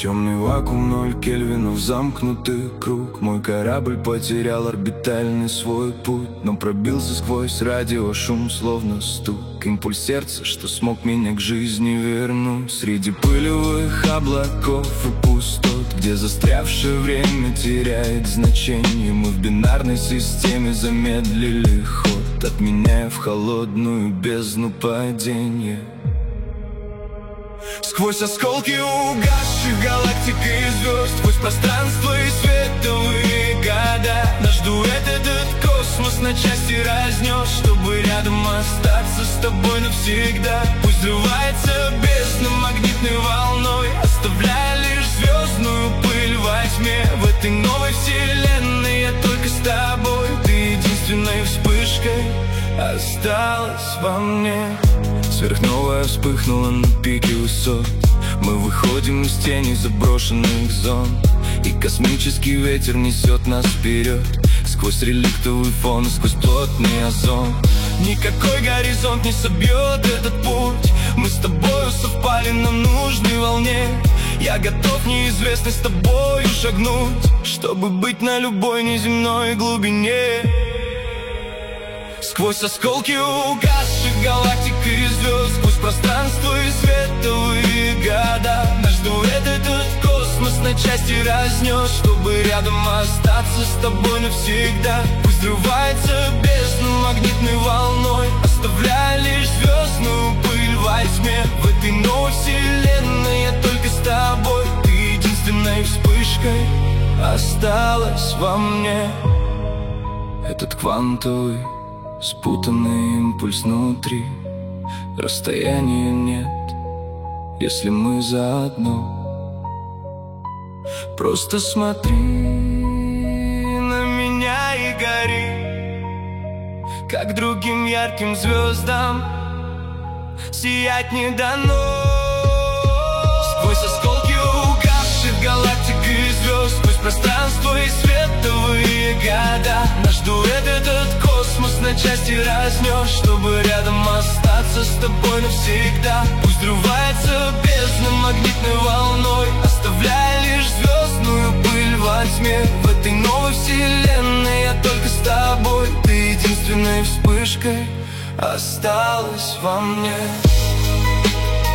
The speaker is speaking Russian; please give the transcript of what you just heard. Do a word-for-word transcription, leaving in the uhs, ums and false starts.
Темный вакуум, ноль кельвинов, замкнутый круг. Мой корабль потерял орбитальный свой путь, но пробился сквозь радиошум, словно стук. Импульс сердца, что смог меня к жизни вернуть. Среди пылевых облаков и пустот, где застрявшее время теряет значение, мы в бинарной системе замедлили ход, отменяя в холодную бездну падения. Сквозь осколки угасших галактик и звезд, сквозь пространство и световые года, наш дуэт этот космос на части разнес, чтобы рядом остаться с тобой навсегда. Пусть взрывается бездна магнитной волной, оставляя лишь звездную пыль во тьме. В этой новой вселенной я только с тобой, ты единственной вспышкой осталась во мне. Сверхновая вспыхнула на пике высот, мы выходим из тени заброшенных зон, и космический ветер несет нас вперед, сквозь реликтовый фон, сквозь плотный озон. Никакой горизонт не собьет этот путь, мы с тобою совпали на нужной волне. Я готов в неизвестность с тобою шагнуть, чтобы быть на любой неземной глубине. Сквозь осколки угасших галактик и звезд, сквозь пространство и световые года, наш дуэт этот космос на части разнес, чтобы рядом остаться с тобой навсегда. Пусть взрывается бездна магнитной волной, оставляя лишь звездную пыль во тьме. В этой новой вселенной я только с тобой, ты единственной вспышкой осталась во мне. Этот квантовый спутанный импульс внутри, расстояния нет, если мы заодно. Просто смотри на меня и гори, как другим ярким звездам сиять не дано. Сквозь осколки угасших галактик и звезд, сквозь пространство и световые года, наш дуэт этот космос на части разнес, чтобы рядом остаться с тобой навсегда. Пусть взрывается бездна магнитной волной, оставляя лишь звездную пыль во тьме. В этой новой вселенной я только с тобой, ты единственной вспышкой осталась во мне.